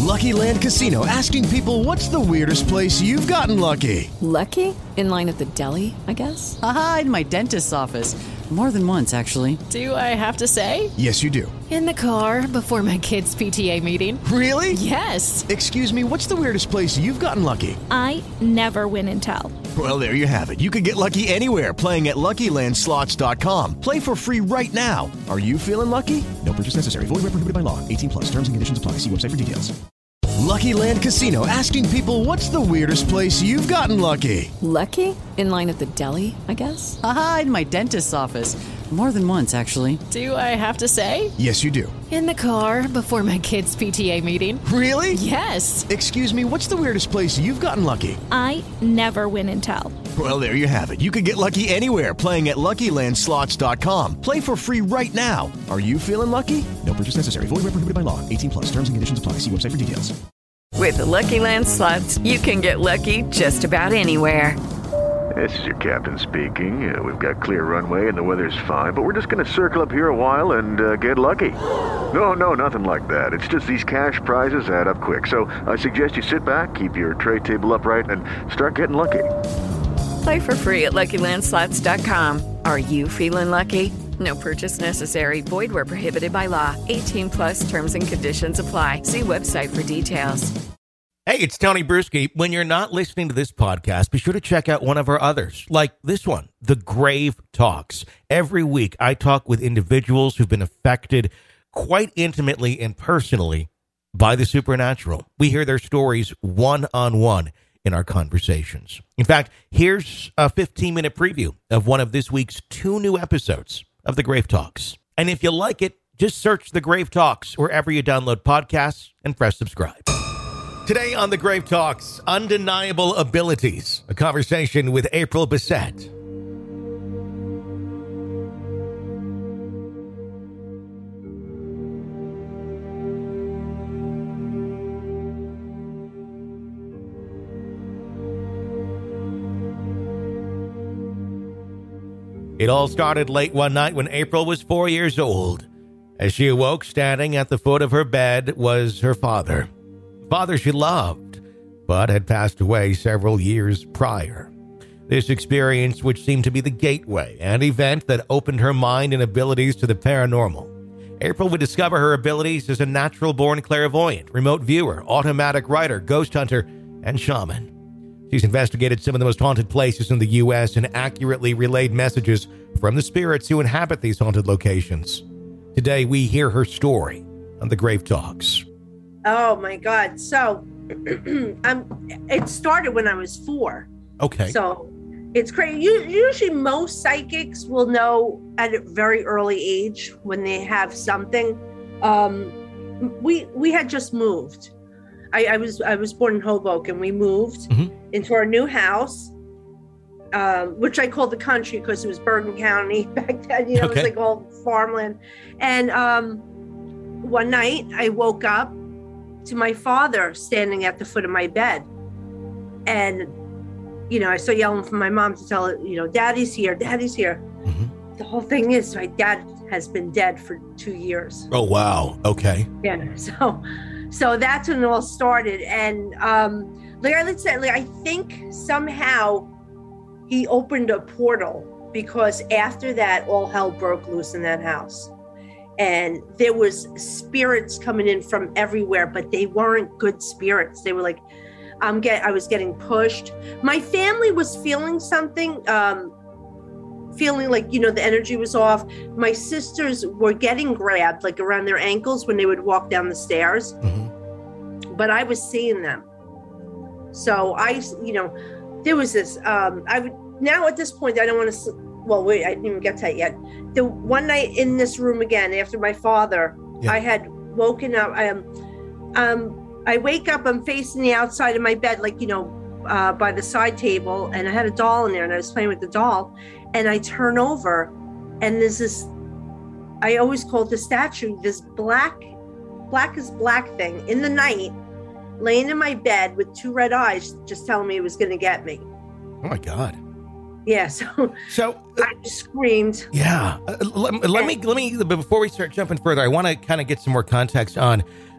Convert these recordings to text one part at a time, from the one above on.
Lucky Land Casino, asking people, what's the weirdest place you've gotten lucky? Lucky? In line at the deli, I guess? Aha, in my dentist's office. More than once, actually. Do I have to say? Yes, you do. In the car before my kids' PTA meeting. Really? Yes. Excuse me, what's the weirdest place you've gotten lucky? I never win and tell. Well, there you have it. You can get lucky anywhere, playing at LuckyLandSlots.com. Play for free right now. Are you feeling lucky? No purchase necessary. Void where prohibited by law. 18 plus. Terms and conditions apply. See website for details. Lucky Land Casino, asking people, what's the weirdest place you've gotten lucky? Lucky? In line at the deli, I guess? Aha, in my dentist's office. More than once, actually. Do I have to say? Yes, you do. In the car before my kids' PTA meeting. Really? Yes. Excuse me, what's the weirdest place you've gotten lucky? I never win and tell. Well, there you have it. You can get lucky anywhere, playing at LuckyLandSlots.com. Play for free right now. Are you feeling lucky? No purchase necessary. Void where prohibited by law. 18 plus. Terms and conditions apply. See website for details. With the Lucky Land Slots, you can get lucky just about anywhere. This is your captain speaking. We've got clear runway and the weather's fine, but we're just going to circle up here a while and get lucky. No, nothing like that. It's just these cash prizes add up quick. So I suggest you sit back, keep your tray table upright, and start getting lucky. Play for free at LuckyLandSlots.com. Are you feeling lucky? No purchase necessary. Void where prohibited by law. 18 plus terms and conditions apply. See website for details. Hey, it's Tony Bruschi. When you're not listening to this podcast, be sure to check out one of our others, like this one, The Grave Talks. Every week, I talk with individuals who've been affected quite intimately and personally by the supernatural. We hear their stories one-on-one in our conversations. In fact, here's a 15-minute preview of one of this week's 2 new episodes of The Grave Talks. And if you like it, just search The Grave Talks wherever you download podcasts and press subscribe. Today on The Grave Talks, Undeniable Abilities, a conversation with April Bissett. It all started late one night when April was 4 years old. As she awoke, standing at the foot of her bed was her father. Father she loved, but had passed away several years prior. This experience, which seemed to be the gateway and event that opened her mind and abilities to the paranormal. April would discover her abilities as a natural-born clairvoyant, remote viewer, automatic writer, ghost hunter, and shaman. She's investigated some of the most haunted places in the U.S. and accurately relayed messages from the spirits who inhabit these haunted locations. Today, we hear her story on The Grave Talks. Oh my God. So it started when I was 4. Okay. So it's crazy. Usually most psychics will know at a very early age when they have something. We had just moved. I was born in Hoboken. We moved into our new house, which I called the country because it was Bergen County back then. It was like all farmland. And one night I woke up to my father standing at the foot of my bed. And, I started yelling for my mom to tell her, Daddy's here, Daddy's here. The whole thing is my dad has been dead for 2 years. Oh, wow. Okay. Yeah. So that's when it all started. And I think somehow he opened a portal, because after that, all hell broke loose in that house. And there was spirits coming in from everywhere, but they weren't good spirits. They were like, I was getting pushed. My family was feeling something, feeling like, the energy was off. My sisters were getting grabbed, like around their ankles when they would walk down the stairs. But I was seeing them. So there was this, now at this point, I don't want to, well, wait, I didn't even get to that yet. The one night in this room again, after my father, I had woken up. I wake up, I'm facing the outside of my bed, like, by the side table, and I had a doll in there, and I was playing with the doll, and I turn over, and there's this, I always call it the statue, this black as black thing in the night, laying in my bed with 2 red eyes, just telling me it was going to get me. Oh my God. Yeah, so I screamed. Yeah, let me before we start jumping further, I want to kind of get some more context on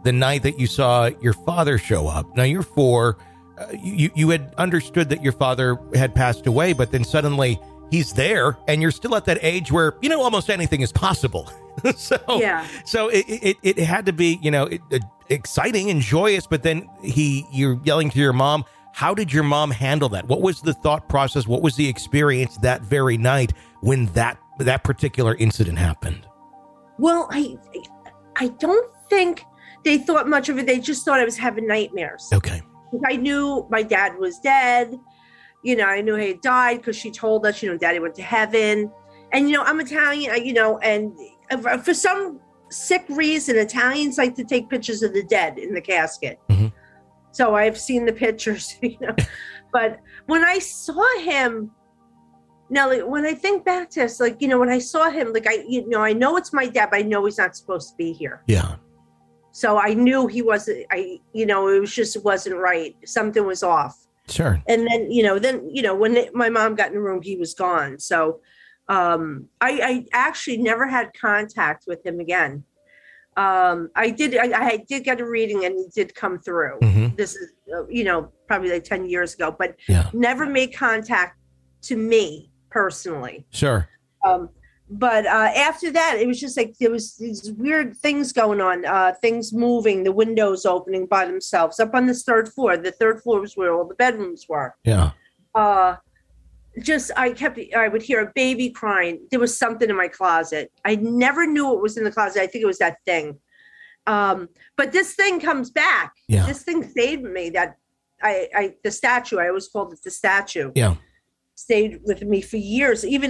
the night that you saw your father show up. Now you're 4. You had understood that your father had passed away, but then suddenly he's there, and you're still at that age where, almost anything is possible. So it had to be, exciting and joyous, but then you're yelling to your mom. How did your mom handle that? What was the thought process? What was the experience that very night when that particular incident happened? Well, I don't think they thought much of it. They just thought I was having nightmares. Okay. I knew my dad was dead. I knew he had died because she told us, Daddy went to heaven. And, I'm Italian, and for some sick reason, Italians like to take pictures of the dead in the casket. Mm-hmm. So I've seen the pictures, But when I saw him, now, when I think back to this, when I saw him, I know it's my dad, but I know he's not supposed to be here. Yeah. So I knew he wasn't, it wasn't right. Something was off. Sure. And then, when my mom got in the room, he was gone. So I actually never had contact with him again. I did get a reading, and he did come through. Mm-hmm. This is, probably like 10 years ago, but never made contact to me personally. Sure. But after that, it was just like there was these weird things going on, things moving, the windows opening by themselves up on this 3rd floor. The 3rd floor was where all the bedrooms were. Yeah. I would hear a baby crying. There was something in my closet. I never knew what was in the closet. I think it was that thing. But this thing comes back. Yeah. This thing saved me. That the statue, I always called it the statue. Yeah. Stayed with me for years, even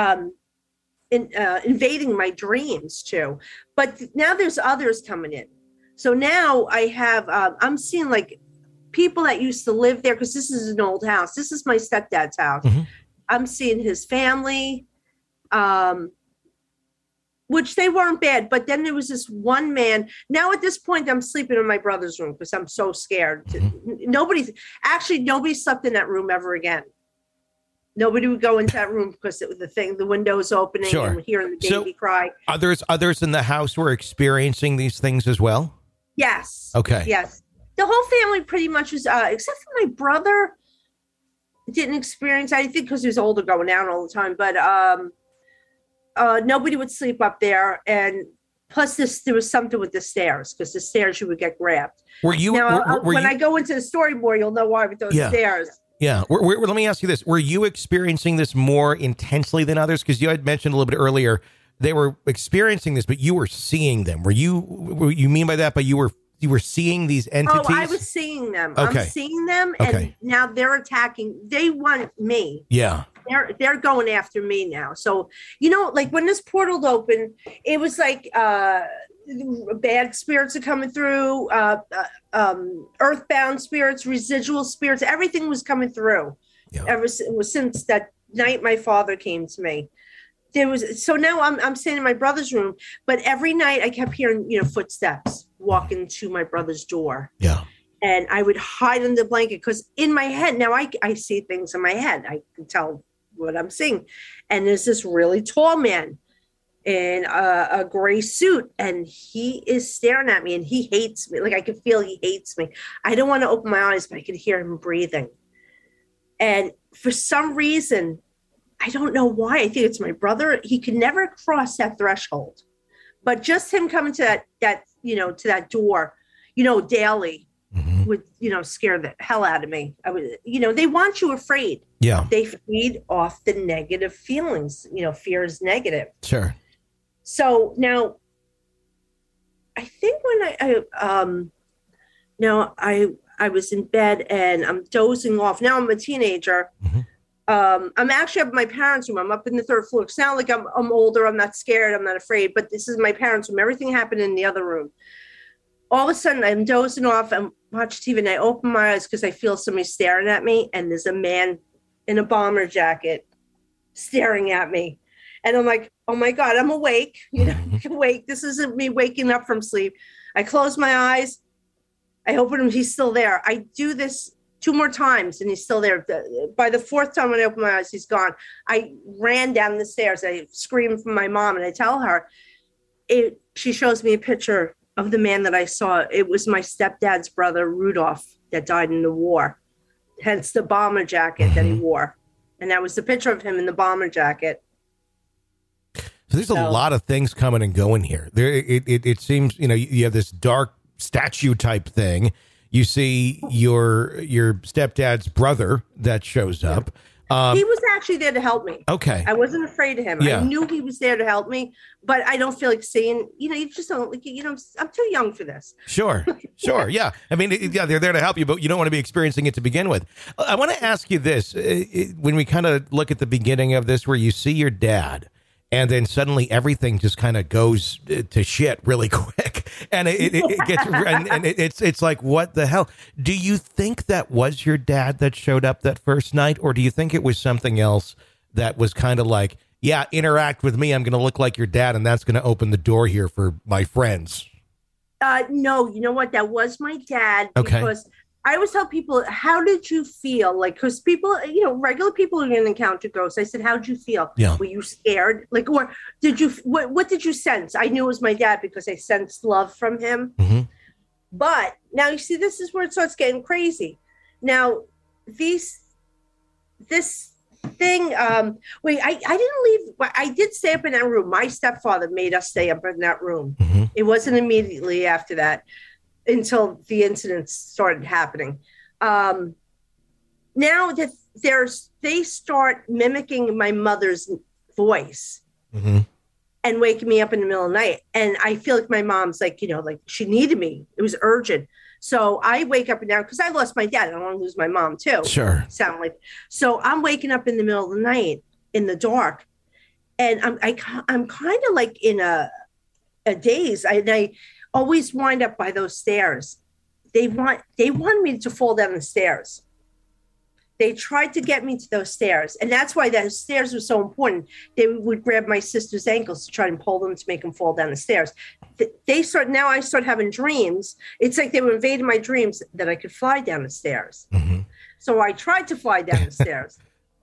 invading my dreams too. But now there's others coming in. So now I have, I'm seeing people that used to live there, because this is an old house. This is my stepdad's house. Mm-hmm. I'm seeing his family, which they weren't bad. But then there was this one man. Now at this point, I'm sleeping in my brother's room because I'm so scared. Mm-hmm. Nobody slept in that room ever again. Nobody would go into that room because it was the windows opening, sure. and hearing the baby cry. Others in the house were experiencing these things as well? Yes. Okay. Yes. The whole family pretty much was, except for my brother, didn't experience anything because he was older, going out all the time. But nobody would sleep up there. And plus there was something with the stairs, because the stairs you would get grabbed. Were you? Now, were when you, I go into the story more, you'll know why with those stairs. Yeah. Let me ask you this. Were you experiencing this more intensely than others? Because you had mentioned a little bit earlier, they were experiencing this, but you were seeing them. What you mean by that? But you were seeing these entities? Oh, I was seeing them. Okay. I'm seeing them, and now they're attacking. They want me. Yeah. They're going after me now. So, when this portal opened, it was like bad spirits are coming through, earthbound spirits, residual spirits, everything was coming through. Yeah. Since that night my father came to me. So now I'm staying in my brother's room, but every night I kept hearing, footsteps walking to my brother's door. Yeah. And I would hide under the blanket, because in my head, now I see things in my head. I can tell what I'm seeing. And there's this really tall man in a gray suit, and he is staring at me, and he hates me. I could feel he hates me. I don't want to open my eyes, but I could hear him breathing. And for some reason, I don't know why, I think it's my brother, he could never cross that threshold. But just him coming to to that door, daily, mm-hmm. would, scare the hell out of me. They want you afraid. Yeah. They feed off the negative feelings. Fear is negative. Sure. So now, I think when I was in bed and I'm dozing off. Now I'm a teenager. Mm-hmm. I'm actually up in my parents' room. I'm up in the 3rd floor. It's not like I'm older. I'm not scared. I'm not afraid. But this is my parents' room. Everything happened in the other room. All of a sudden, I'm dozing off. I'm watching TV, and I open my eyes because I feel somebody staring at me. And there's a man in a bomber jacket staring at me. And I'm like, oh my God, I'm awake. Awake. This isn't me waking up from sleep. I close my eyes. I open him. He's still there. I do this 2 more times, and he's still there. By the 4th time when I open my eyes, he's gone. I ran down the stairs. I screamed for my mom, and I tell her. She shows me a picture of the man that I saw, it was my stepdad's brother, Rudolph, that died in the war. Hence the bomber jacket that he wore. And that was the picture of him in the bomber jacket. So there's a lot of things coming and going here. It seems, you have this dark statue type thing. You see your stepdad's brother that shows up. He was actually there to help me. Okay. I wasn't afraid of him. Yeah. I knew he was there to help me, but I don't feel like seeing, you just don't, I'm too young for this. Sure. Yeah. I mean, they're there to help you, but you don't want to be experiencing it to begin with. I want to ask you this. When we kind of look at the beginning of this, where you see your dad, and then suddenly everything just kind of goes to shit really quick. And it gets, and it's like, what the hell? Do you think that was your dad that showed up that first night? Or do you think it was something else that was kind of like, yeah, interact with me. I'm going to look like your dad. And that's going to open the door here for my friends. No, you know what? That was my dad. Okay. Because I always tell people, how did you feel? Like, because people, regular people are going to encounter ghosts. I said, how did you feel? Yeah. Were you scared? Like, or did you, what did you sense? I knew it was my dad because I sensed love from him. Mm-hmm. But now you see, this is where it starts getting crazy. Now, this thing, wait, I didn't leave. I did stay up in that room. My stepfather made us stay up in that room. Mm-hmm. It wasn't immediately after that, until the incidents started happening. Now that they start mimicking my mother's voice and waking me up in the middle of the night. And I feel like my mom's like, like she needed me. It was urgent. So I wake up and down because I lost my dad. I don't want to lose my mom too. Sure. So I'm waking up in the middle of the night in the dark. And I'm kind of like in a daze. I always wind up by those stairs. They wanted me to fall down the stairs. They tried to get me to those stairs. And that's why those stairs were so important. They would grab my sister's ankles to try and pull them to make them fall down the stairs. Now I start having dreams. It's like they were invading my dreams that I could fly down the stairs. Mm-hmm. So I tried to fly down the stairs.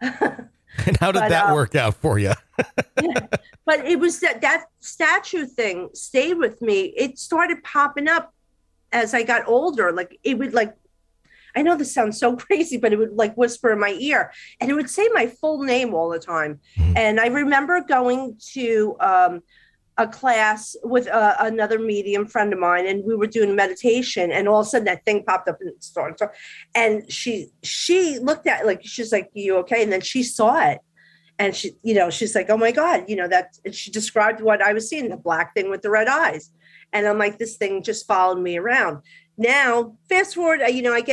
And how did that work out for you? Yeah. But it was that statue thing stayed with me. It started popping up as I got older. Like it would I know this sounds so crazy, but it would like whisper in my ear and it would say my full name all the time. Mm-hmm. And I remember going to a class with another medium friend of mine, and we were doing meditation, and all of a sudden that thing popped up and it started. And she looked at it, she's like, "You okay?" And then she saw it. And she, she's like, "Oh my God," that. And she described what I was seeing, the black thing with the red eyes. And I'm like, this thing just followed me around. Now, fast forward,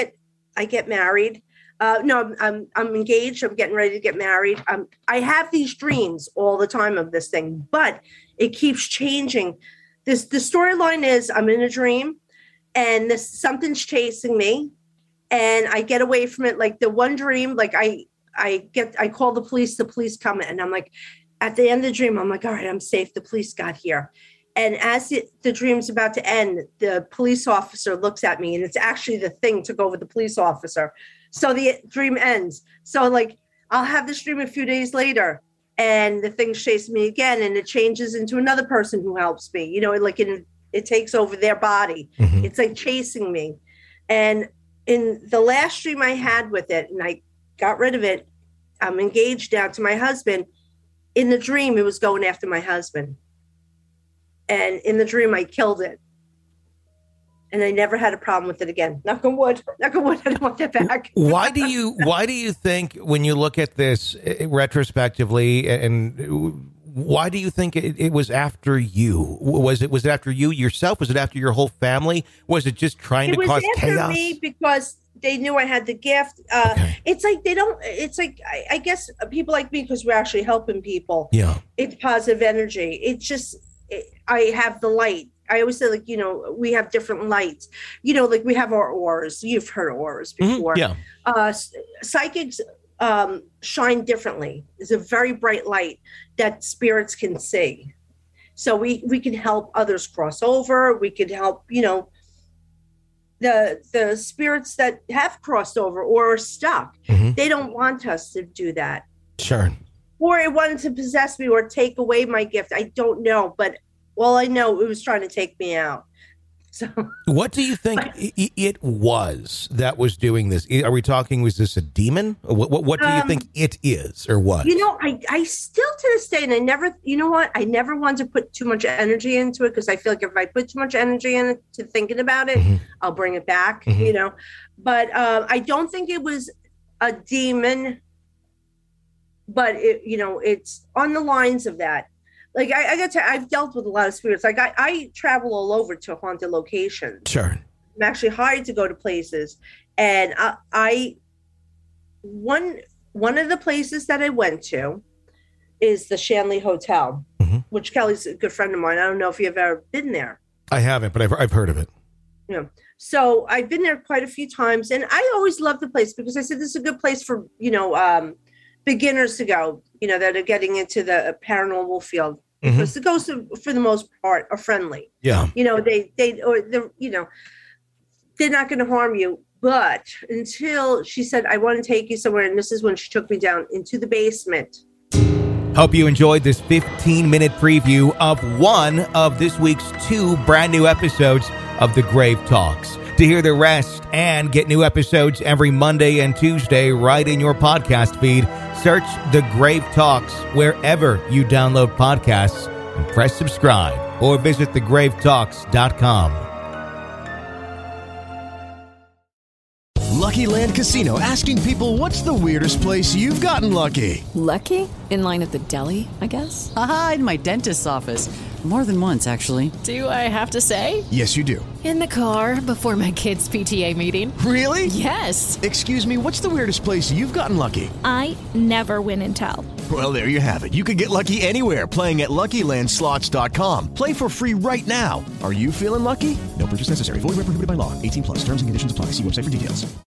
I get married. No, I'm engaged. I'm getting ready to get married. I have these dreams all the time of this thing, but it keeps changing. The storyline is I'm in a dream, and something's chasing me, and I get away from it. Like the one dream, like I call the police come, and I'm like, at the end of the dream, I'm like, all right, I'm safe. The police got here. And as the dream's about to end, the police officer looks at me, and it's actually the thing took over the police officer. So the dream ends. So I'll have this dream a few days later, and the thing's chasing me again, and it changes into another person who helps me. It takes over their body. Mm-hmm. It's like chasing me. And in the last dream I had with it, and I got rid of it, I'm engaged now to my husband. In the dream, it was going after my husband. And in the dream, I killed it. And I never had a problem with it again. Knock on wood. I don't want that back. Why do you think, when you look at this retrospectively, and why do you think it was after you? Was it after you yourself? Was it after your whole family? Was it just trying to cause chaos? It was after me because they knew I had the gift. Okay. It's like I guess people like me, because we're actually helping people. Yeah. It's positive energy. It's just, I have the light. I always say, we have different lights. We have our auras. You've heard of auras before. Mm-hmm. Yeah. Psychics shine differently. It's a very bright light that spirits can see. So we can help others cross over. We can help, the spirits that have crossed over or are stuck. Mm-hmm. They don't want us to do that. Sure. Or it wanted to possess me or take away my gift. I don't know. But all I know, it was trying to take me out. So, What do you think it was that was doing this? Are we talking, was this a demon? What do you think it is or was? I still to this day, and I never, I never want to put too much energy into it because I feel like if I put too much energy into thinking about it, I'll bring it back, But I don't think it was a demon, but it's on the lines of that. Like I've dealt with a lot of spirits. Like I travel all over to haunted locations. Sure. I'm actually hired to go to places, and one of the places that I went to is the Shanley Hotel, which Kelly's a good friend of mine. I don't know if you've ever been there. I haven't, but I've heard of it. So I've been there quite a few times, and I always loved the place because I said this is a good place for beginners to go, that are getting into the paranormal field. Because the ghosts, for the most part, are friendly. Yeah. They're not going to harm you. But until she said, I want to take you somewhere, and this is when she took me down into the basement. Hope you enjoyed this 15-minute preview of one of this week's 2 brand new episodes of The Grave Talks. To hear the rest and get new episodes every Monday and Tuesday right in your podcast feed, search The Grave Talks wherever you download podcasts and press subscribe, or visit thegravetalks.com. Lucky Land Casino, asking people, what's the weirdest place you've gotten lucky? Lucky? In line at the deli, I guess? Aha, in my dentist's office. More than once, actually. Do I have to say? Yes, you do. In the car before my kids' PTA meeting. Really? Yes. Excuse me, what's the weirdest place you've gotten lucky? I never win and tell. Well, there you have it. You can get lucky anywhere, playing at LuckyLandSlots.com. Play for free right now. Are you feeling lucky? No purchase necessary. Void where prohibited by law. 18+. Terms and conditions apply. See website for details.